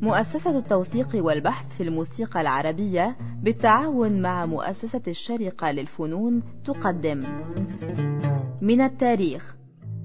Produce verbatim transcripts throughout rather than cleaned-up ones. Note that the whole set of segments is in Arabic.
مؤسسة التوثيق والبحث في الموسيقى العربية بالتعاون مع مؤسسة الشارقة للفنون تقدم من التاريخ.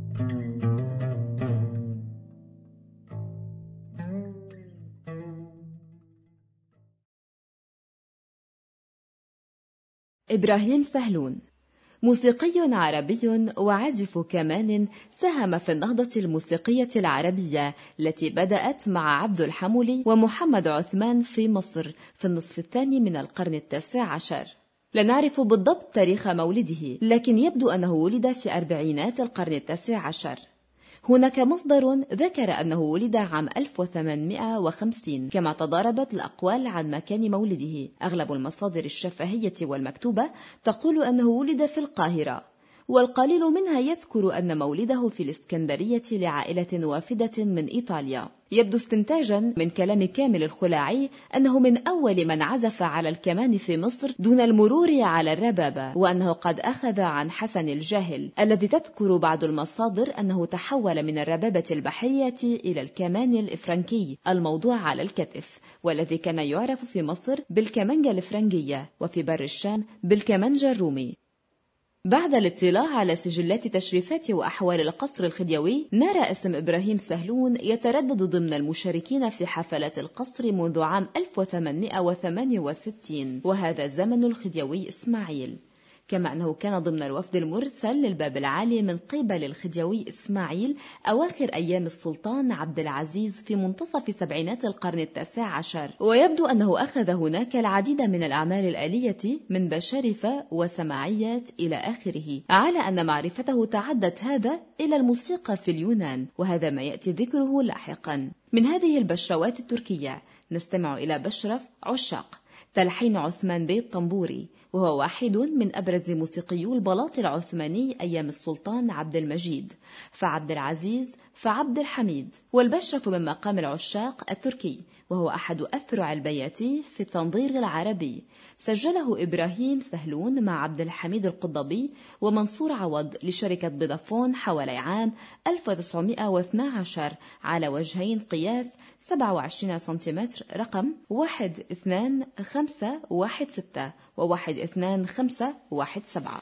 إبراهيم سهلون موسيقي عربي وعازف كمان، ساهم في النهضة الموسيقية العربية التي بدأت مع عبد الحمولي ومحمد عثمان في مصر في النصف الثاني من القرن التاسع عشر. لا نعرف بالضبط تاريخ مولده، لكن يبدو أنه ولد في أربعينات القرن التاسع عشر. هناك مصدر ذكر أنه ولد عام ألف وثمانمائة وخمسين، كما تضاربت الأقوال عن مكان مولده. أغلب المصادر الشفهية والمكتوبة تقول أنه ولد في القاهرة، والقليل منها يذكر أن مولده في الإسكندرية لعائلة وافدة من إيطاليا. يبدو استنتاجا من كلام كامل الخلاعي أنه من أول من عزف على الكمان في مصر دون المرور على الربابة، وأنه قد أخذ عن حسن الجاهل الذي تذكر بعض المصادر أنه تحول من الربابة البحرية إلى الكمان الإفرنكي الموضوع على الكتف، والذي كان يعرف في مصر بالكمانجة الإفرنجية وفي بر الشام بالكمانجة الرومي. بعد الاطلاع على سجلات تشريفات وأحوال القصر الخديوي، نرى اسم إبراهيم سهلون يتردد ضمن المشاركين في حفلات القصر منذ عام ألف وثمانمائة وثمانية وستين، وهذا زمن الخديوي إسماعيل، كما أنه كان ضمن الوفد المرسل للباب العالي من قبل الخديوي إسماعيل أواخر أيام السلطان عبد العزيز في منتصف سبعينات القرن التاسع عشر. ويبدو أنه أخذ هناك العديد من الأعمال الآلية من بشارفة وسماعيات إلى آخره، على أن معرفته تعدت هذا إلى الموسيقى في اليونان، وهذا ما يأتي ذكره لاحقا. من هذه البشروات التركية نستمع إلى بشرف عشاق تلحين عثمان بيه الطنبوري، وهو واحد من أبرز موسيقيو البلاط العثماني أيام السلطان عبد المجيد، فعبد العزيز فعبد الحميد. والبشرف من مقام العشاق التركي، وهو أحد أفرع البياتي في التنظير العربي، سجله إبراهيم سهلون مع عبد الحميد القضبي ومنصور عوض لشركة فودافون حوالي عام ألف وتسعمائة واثني عشر على وجهين قياس سبعة وعشرين سنتيمتر، رقم واحد اثنان خمسة واحد ستة وواحد اثنان خمسة واحد سبعة.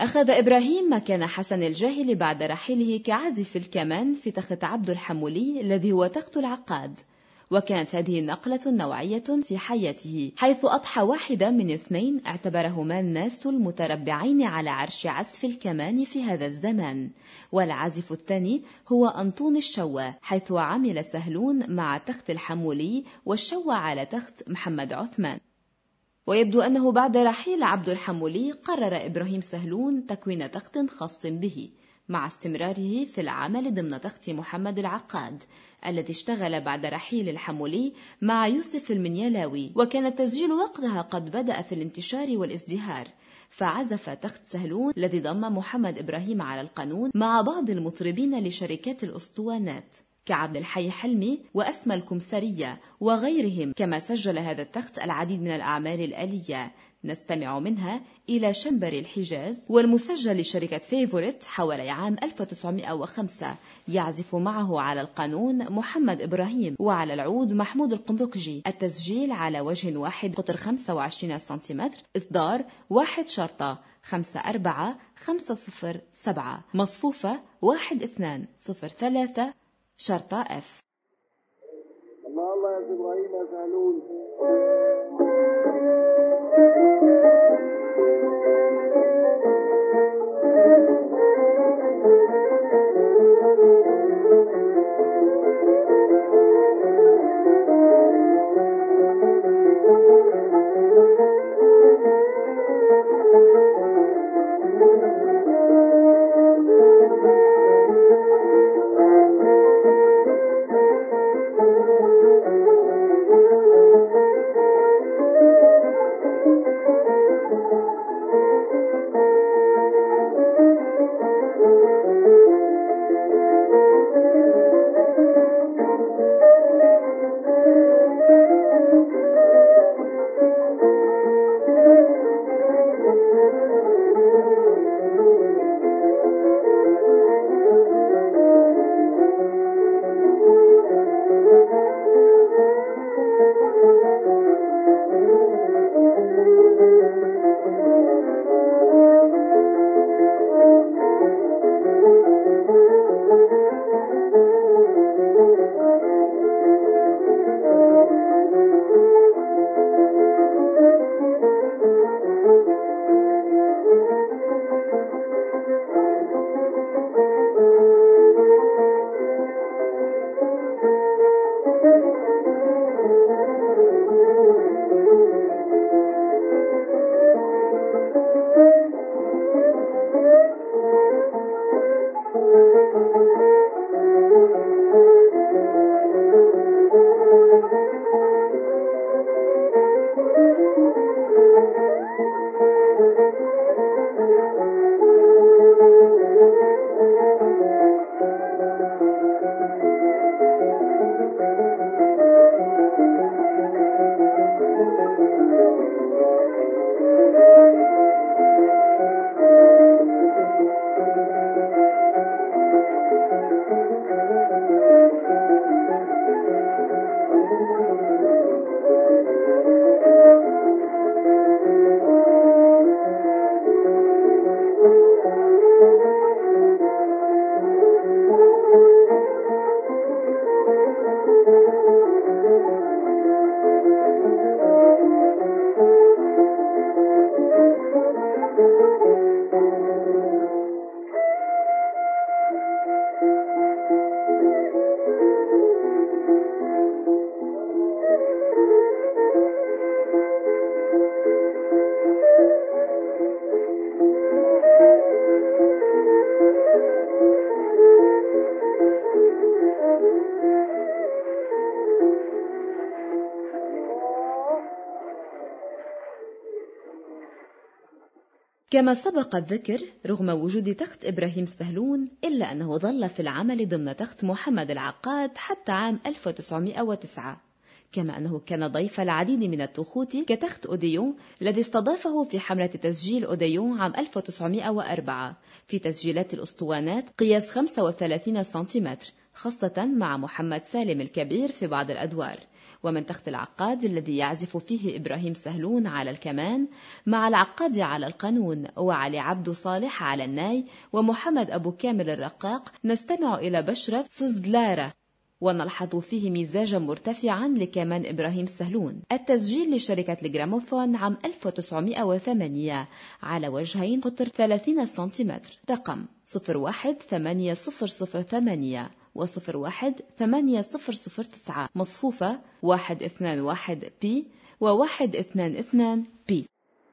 أخذ إبراهيم مكان حسن الجاهلي بعد رحيله كعازف الكمان في تخت عبد الحمولي الذي هو تخت العقاد، وكانت هذه نقلة نوعية في حياته، حيث أضحى واحدة من اثنين اعتبرهما الناس المتربعين على عرش عزف الكمان في هذا الزمان، والعازف الثاني هو أنطون الشوا، حيث عمل سهلون مع تخت الحمولي والشوا على تخت محمد عثمان. ويبدو أنه بعد رحيل عبد الحمولي قرر إبراهيم سهلون تكوين تخت خاص به، مع استمراره في العمل ضمن تخت محمد العقاد الذي اشتغل بعد رحيل الحمولي مع يوسف المنيلاوي، وكان التسجيل وقتها قد بدأ في الانتشار والازدهار، فعزف تخت سهلون الذي ضم محمد إبراهيم على القانون مع بعض المطربين لشركات الأسطوانات كعبد الحي حلمي وأسمى الكمسرية وغيرهم، كما سجل هذا التخت العديد من الأعمال الآلية نستمع منها إلى شنبر الحجاز، والمسجل لشركة فيفوريت حوالي عام ألف وتسعمائة وخمسة، يعزف معه على القانون محمد إبراهيم وعلى العود محمود القمركجي. التسجيل على وجه واحد، قطر خمسة وعشرين سنتيمتر، إصدار واحد شرطة خمسة أربعة خمسة صفر سبعة، مصفوفة واحد اثنان صفر ثلاثة شرطة اف. الله الله يا إبراهيم يا سهلون. كما سبق الذكر، رغم وجود تخت إبراهيم سهلون إلا أنه ظل في العمل ضمن تخت محمد العقاد حتى عام ألف وتسعمائة وتسعة، كما أنه كان ضيف العديد من التخوت كتخت أوديون الذي استضافه في حملة تسجيل أوديون عام ألف وتسعمائة وأربعة في تسجيلات الأسطوانات قياس خمسة وثلاثين سنتيمتر خاصة مع محمد سالم الكبير في بعض الأدوار، ومن تخت العقاد الذي يعزف فيه إبراهيم سهلون على الكمان مع العقاد على القانون وعلي عبد صالح على الناي ومحمد أبو كامل الرقاق، نستمع إلى بشرة سوزدلارة، ونلحظ فيه مزاجا مرتفعا لكمان إبراهيم سهلون. التسجيل لشركة الجراموفون عام ألف وتسعمائة وثمانية على وجهين قطر ثلاثين سنتيمتر، رقم صفر واحد ثمانية صفر صفر ثمانية وصفر واحد ثمانية صفر صفر تسعة، مصفوفة واحد اثنان واحد بي وواحد اثنان اثنان بي.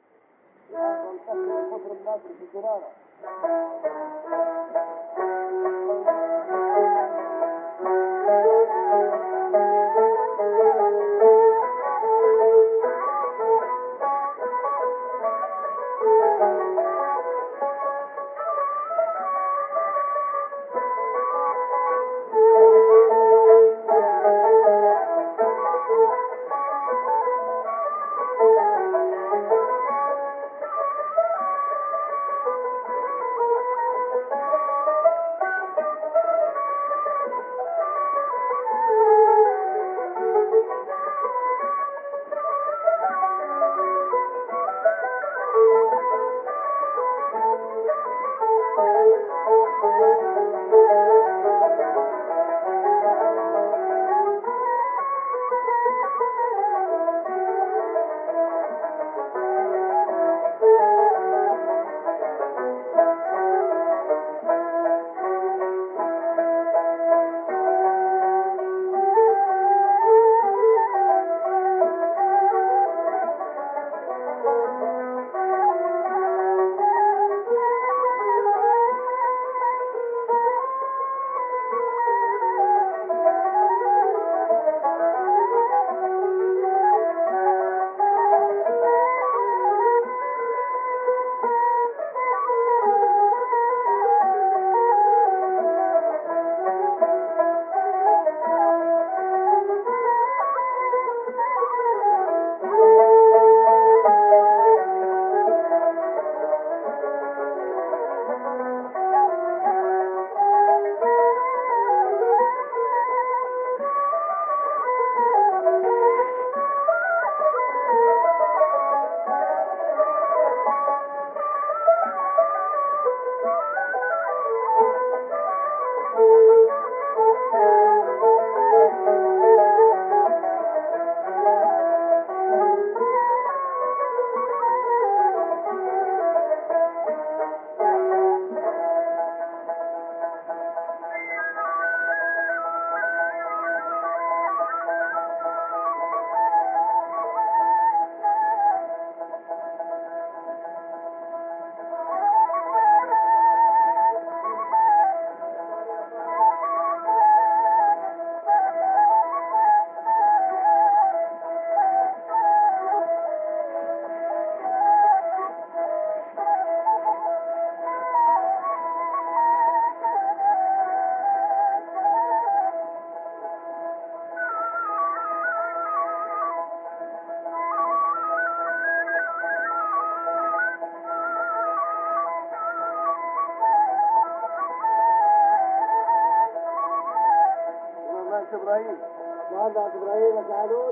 إبراهيم مهندس إبراهيم سهلون.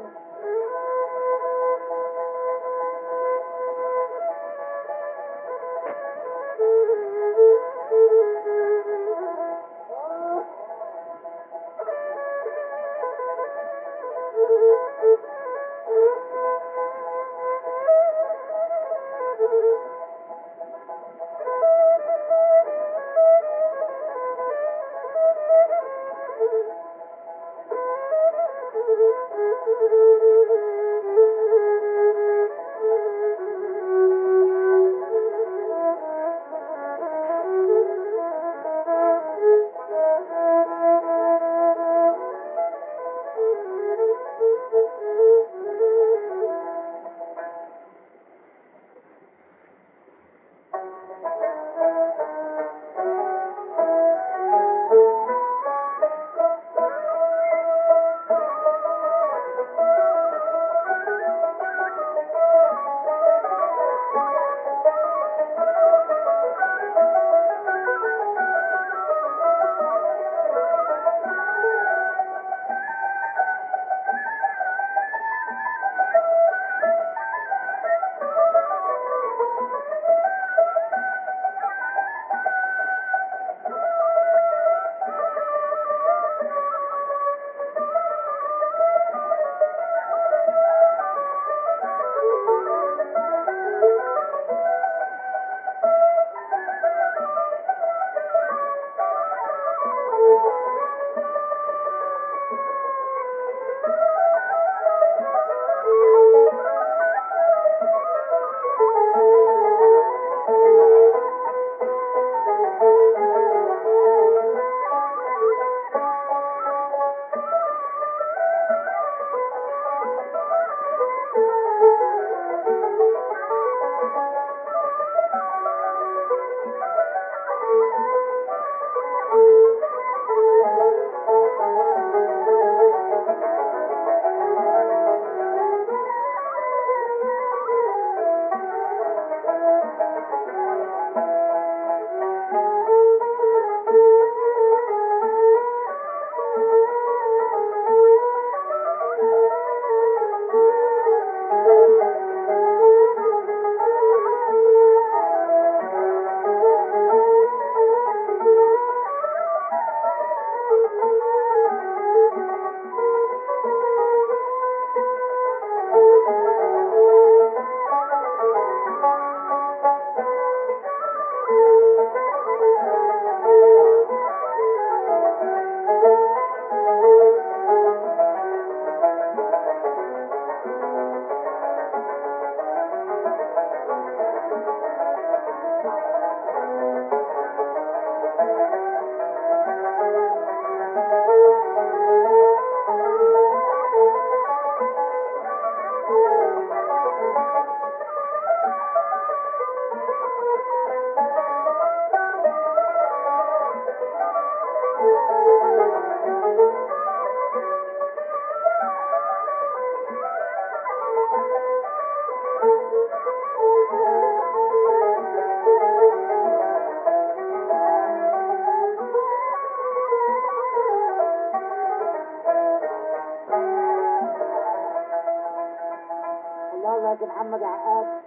معك محمد عقاد.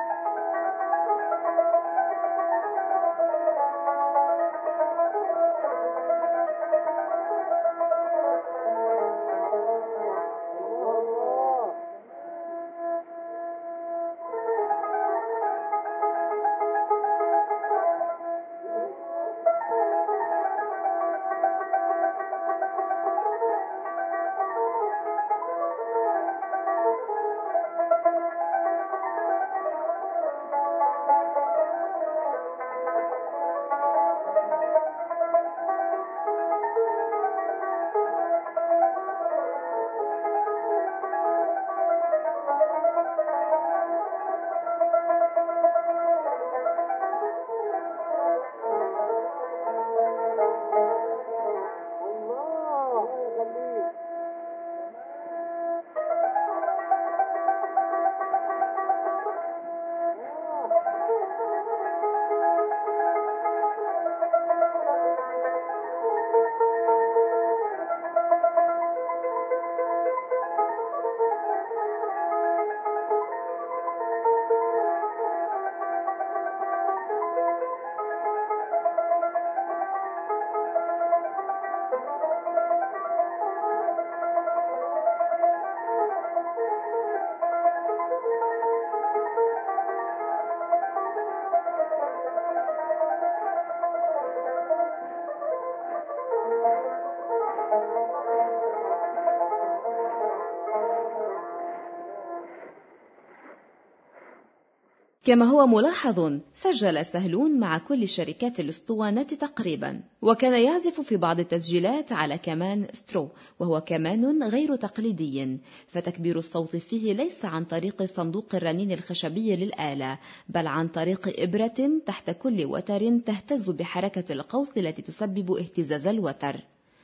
كما هو ملاحظ، سجل سهلون مع كل شركات الاسطوانة تقريبا، وكان يعزف في بعض التسجيلات على كمان سترو، وهو كمان غير تقليدي، فتكبير الصوت فيه ليس عن طريق صندوق الرنين الخشبي للآلة، بل عن طريق إبرة تحت كل وتر تهتز بحركة القوس التي تسبب اهتزاز الوتر.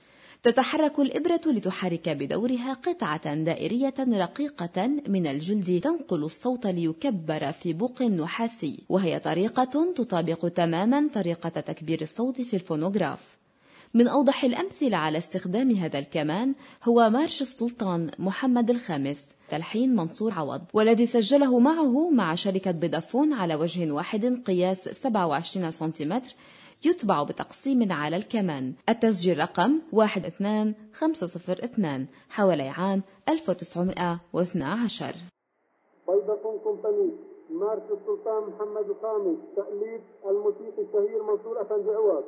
تتحرك الإبرة لتحرك بدورها قطعة دائرية رقيقة من الجلد تنقل الصوت ليكبر في بوق نحاسي، وهي طريقة تطابق تماما طريقة تكبير الصوت في الفونوغراف. من أوضح الأمثلة على استخدام هذا الكمان هو مارش السلطان محمد الخامس تلحين منصور عوض، والذي سجله معه مع شركة فودافون على وجه واحد قياس سبعة وعشرين سنتيمتر، يتبع بتقسيم على الكمان. التسجيل رقم واحد اثنان خمسة صفر اثنان، حوالي عام ألف وتسعمائة واثني عشر. فودافون كومباني، مارش السلطان محمد الخامس، تأليف الموسيقي الشهير منصور أفندي عوض.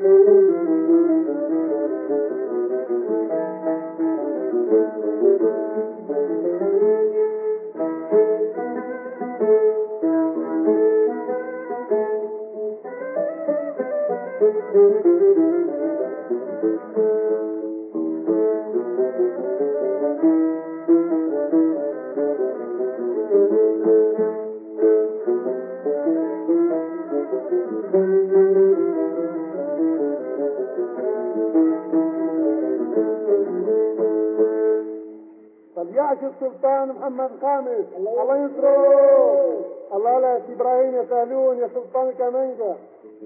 فليعش السلطان محمد خامس الله ينصره. الله لا يا ابراهيم يا سهلون يا سلطان كمانجا.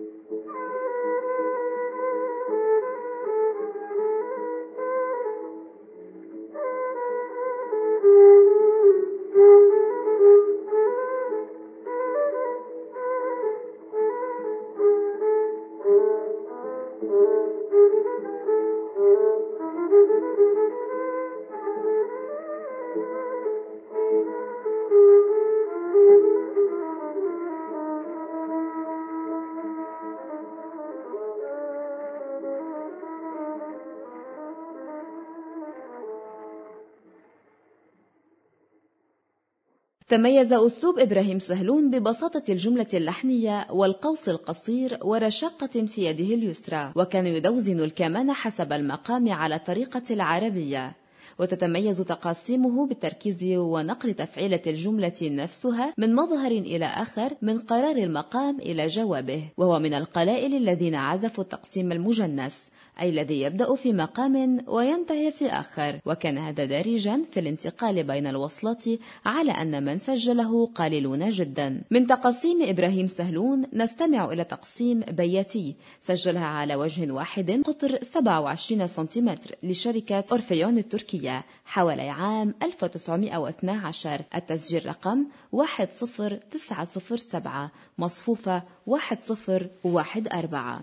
تميز أسلوب إبراهيم سهلون ببساطة الجملة اللحنية والقوس القصير ورشاقة في يده اليسرى، وكان يدوزن الكمان حسب المقام على طريقة العربية. وتتميز تقاسيمه بالتركيز ونقل تفعيلة الجملة نفسها من مظهر إلى آخر، من قرار المقام إلى جوابه، وهو من القلائل الذين عزفوا التقسيم المجنس، أي الذي يبدأ في مقام وينتهي في آخر، وكان هذا دارجا في الانتقال بين الوصلات، على أن من سجله قليلون جدا. من تقاسيم إبراهيم سهلون نستمع إلى تقسيم بياتي سجلها على وجه واحد قطر سبعة وعشرين سنتيمتر لشركة أورفيون التركية حوالي عام ألف وتسعمائة واثني عشر. التسجيل رقم واحد صفر تسعة صفر سبعة مصفوفة واحد صفر واحد أربعة.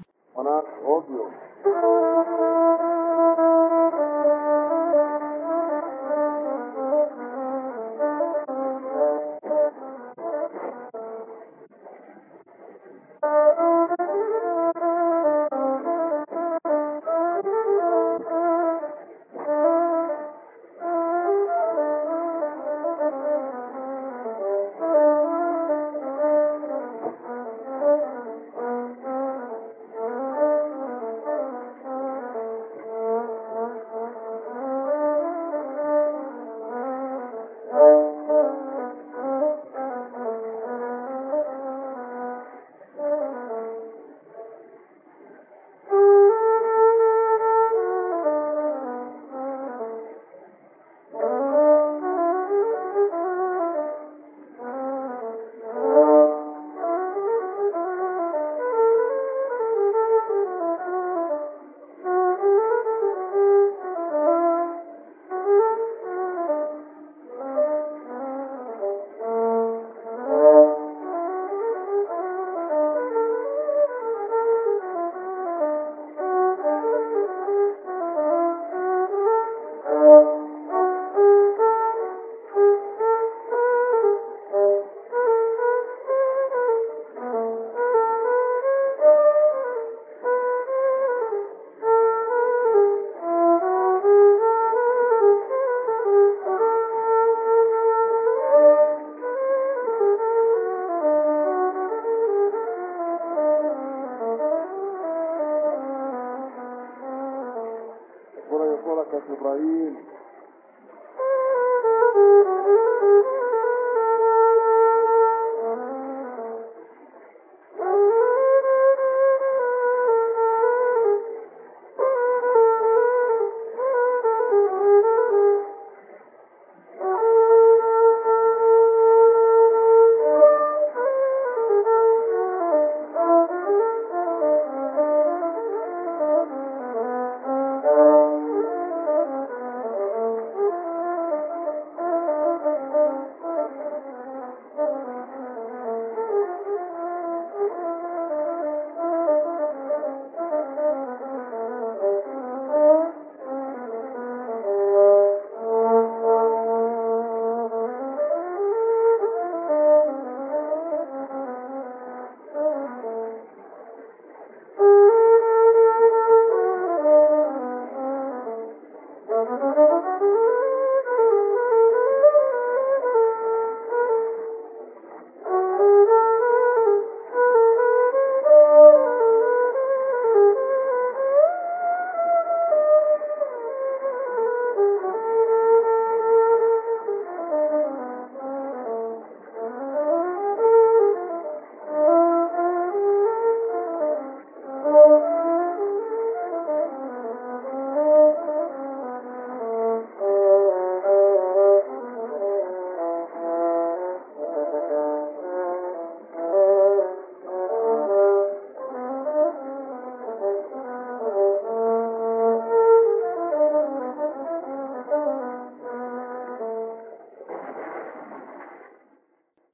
إبراهيم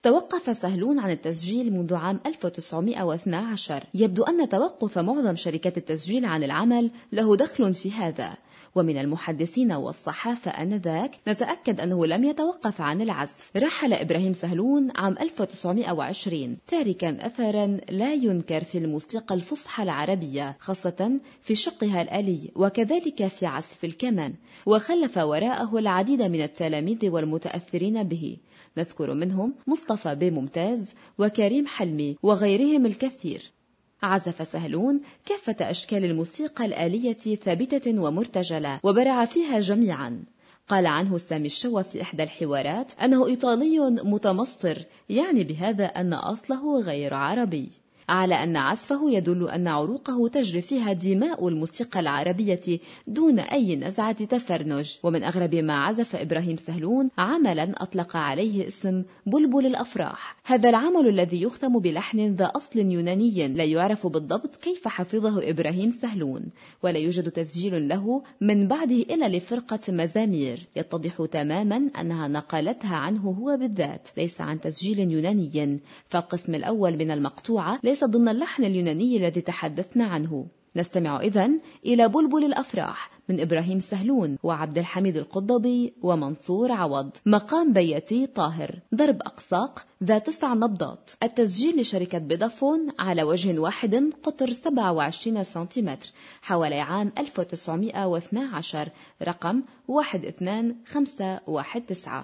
توقف سهلون عن التسجيل منذ عام ألف وتسعمائة واثني عشر. يبدو أن توقف معظم شركات التسجيل عن العمل له دخل في هذا، ومن المحدثين والصحافة آنذاك نتأكد أنه لم يتوقف عن العزف. رحل إبراهيم سهلون عام ألف وتسعمائة وعشرين تاركا أثرا لا ينكر في الموسيقى الفصحى العربية، خاصة في شقها الآلي وكذلك في عزف الكمان، وخلف وراءه العديد من التلاميذ والمتأثرين به، نذكر منهم مصطفى بي ممتاز وكريم حلمي وغيرهم الكثير. عزف سهلون كافة أشكال الموسيقى الآلية ثابتة ومرتجلة وبرع فيها جميعا. قال عنه سامي الشوا في إحدى الحوارات أنه إيطالي متمصر، يعني بهذا أن أصله غير عربي، على أن عزفه يدل أن عروقه تجري فيها دماء الموسيقى العربية دون أي نزعة تفرنج. ومن أغرب ما عزف إبراهيم سهلون عملا أطلق عليه اسم بلبل الأفراح. هذا العمل الذي يختم بلحن ذا أصل يوناني لا يعرف بالضبط كيف حفظه إبراهيم سهلون، ولا يوجد تسجيل له من بعده إلا لفرقة مزامير، يتضح تماما أنها نقلتها عنه هو بالذات، ليس عن تسجيل يوناني، فالقسم الأول من المقطوعة ليس ضمن اللحن اليوناني الذي تحدثنا عنه. نستمع إذن إلى بلبل الأفراح من إبراهيم سهلون وعبد الحميد القضبي ومنصور عوض، مقام بياتي طاهر، ضرب أقساق ذا تسع نبضات. التسجيل لشركة بيدافون على وجه واحد قطر سبعة وعشرين سنتيمتر حوالي عام ألف وتسعمائة واثني عشر، رقم واحد اثنين خمسة واحد تسعة.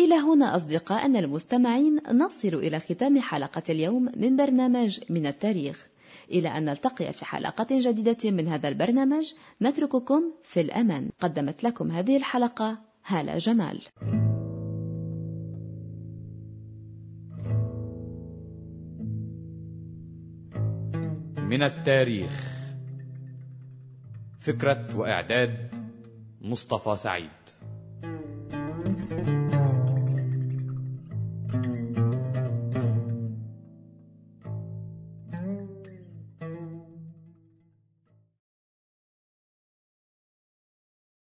إلى هنا أصدقائنا المستمعين نصل إلى ختام حلقة اليوم من برنامج من التاريخ. إلى أن نلتقي في حلقة جديدة من هذا البرنامج نترككم في الأمان. قدمت لكم هذه الحلقة هالة جمال. من التاريخ، فكرة وإعداد مصطفى سعيد.